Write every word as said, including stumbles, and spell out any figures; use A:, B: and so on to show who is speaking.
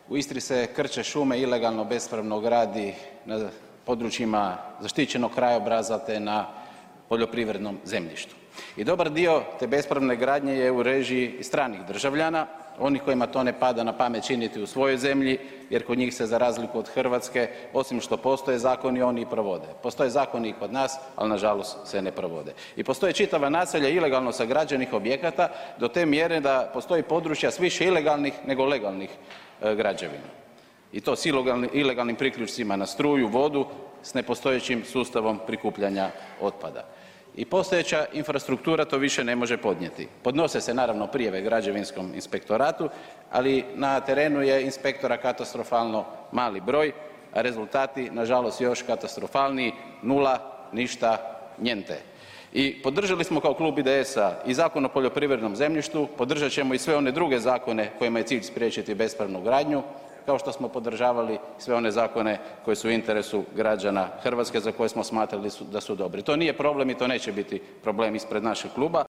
A: U Istri se krče šume, ilegalno, bespravno gradi na područjima zaštićenog krajobraza te na poljoprivrednom zemljištu. I dobar dio te bespravne gradnje je u režiji stranih državljana, onih kojima to ne pada na pamet činiti u svojoj zemlji jer kod njih se za razliku od Hrvatske osim što postoje zakoni oni i provode. Postoje zakoni i kod nas, ali nažalost se ne provode. I postoje čitava naselja ilegalno sagrađenih objekata do te mjere da postoji područja s više ilegalnih nego legalnih e, građevina. I to s ilegalnim priključcima na struju, vodu s nepostojećim sustavom prikupljanja otpada. I postojeća infrastruktura to više ne može podnijeti. Podnose se naravno prijave građevinskom inspektoratu, ali na terenu je inspektora katastrofalno mali broj, a rezultati nažalost još katastrofalniji, nula, ništa, njente. I podržali smo kao Klub I D S-a i Zakon o poljoprivrednom zemljištu, podržat ćemo i sve one druge zakone kojima je cilj spriječiti bespravnu gradnju, kao što smo podržavali sve one zakone koji su u interesu građana Hrvatske za koje smo smatrali da su dobri. To nije problem i to neće biti problem ispred našeg kluba.